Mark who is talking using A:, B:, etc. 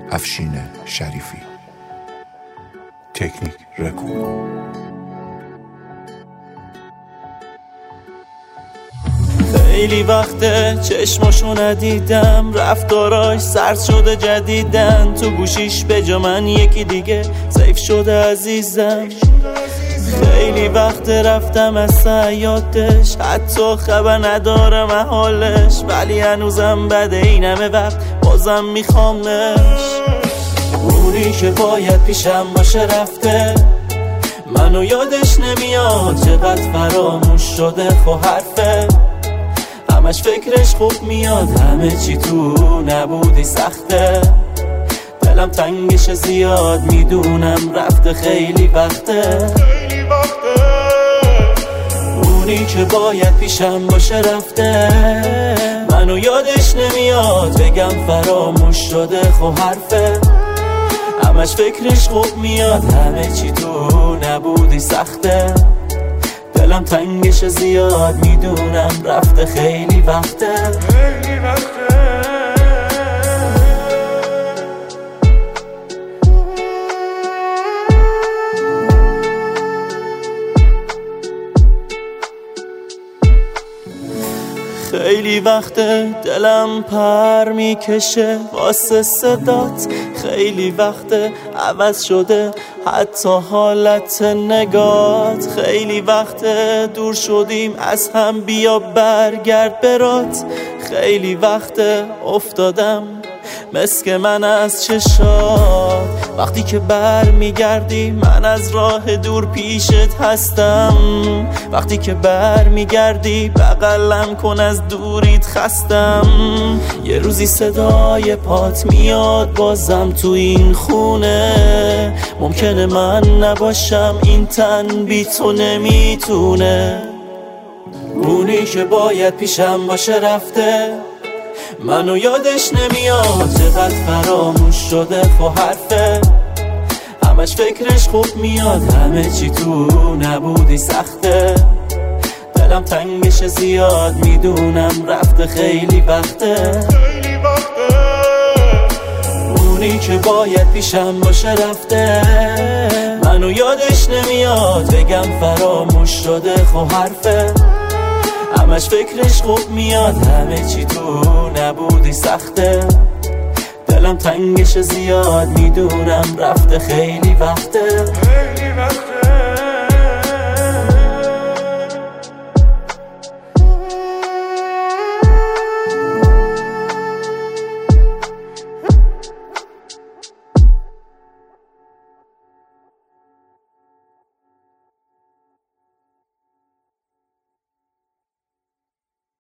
A: افشین شریفی. تکنیک رکورد.
B: خیلی وقته چشماشو ندیدم، رفتاراش سرد شده جدیدن، تو گوشیش به جا من یکی دیگه سیف شده عزیزم. خیلی وقت رفتم از سیادش، حتی خبر ندارم حالش، ولی هنوزم بعد این همه وقت بازم میخوامش. اونی که باید پیشم باشه رفته، منو یادش نمیاد، چقدر فراموش شده خو حرفه، همش فکرش خوب میاد، همه چی تو نبودی سخته، دلم تنگش زیاد، میدونم رفته خیلی وقته. اونی که باید پیشم باشه رفته، منو یادش نمیاد، بگم فراموش شده خو حرفه، همش فکرش خوب میاد، همه چی تو نبودی سخته، دلم تنگش زیاد، میدونم رفته خیلی وقته. خیلی وقته دلم پر میکشه واسه صدات، خیلی وقته عوض شده حتی حالت نگات، خیلی وقته دور شدیم از هم، بیا برگرد برات، خیلی وقته افتادم مسک من از چشات، وقتی که بر میگردی من از راه دور پیشت هستم، وقتی که بر میگردی بغلم کن از دوریت خستم، یه روزی صدای پات میاد بازم تو این خونه، ممکنه من نباشم این تن بی تو نمیتونه. اونی که باید پیشم باشه رفته، منو یادش نمیاد، چقدر فراموش شده خو حرفه، همش فکرش خوب میاد، همه چی تو نبودی سخته، دلم تنگش زیاد، میدونم رفته خیلی وقته. اونی که باید پیشم باشه رفته، منو یادش نمیاد، بگم فراموش شده خو حرفه، همش فکرش خوب میاد، همه چی تو نبودی سخته، دلم تنگش زیاد، میدونم رفته خیلی وقته.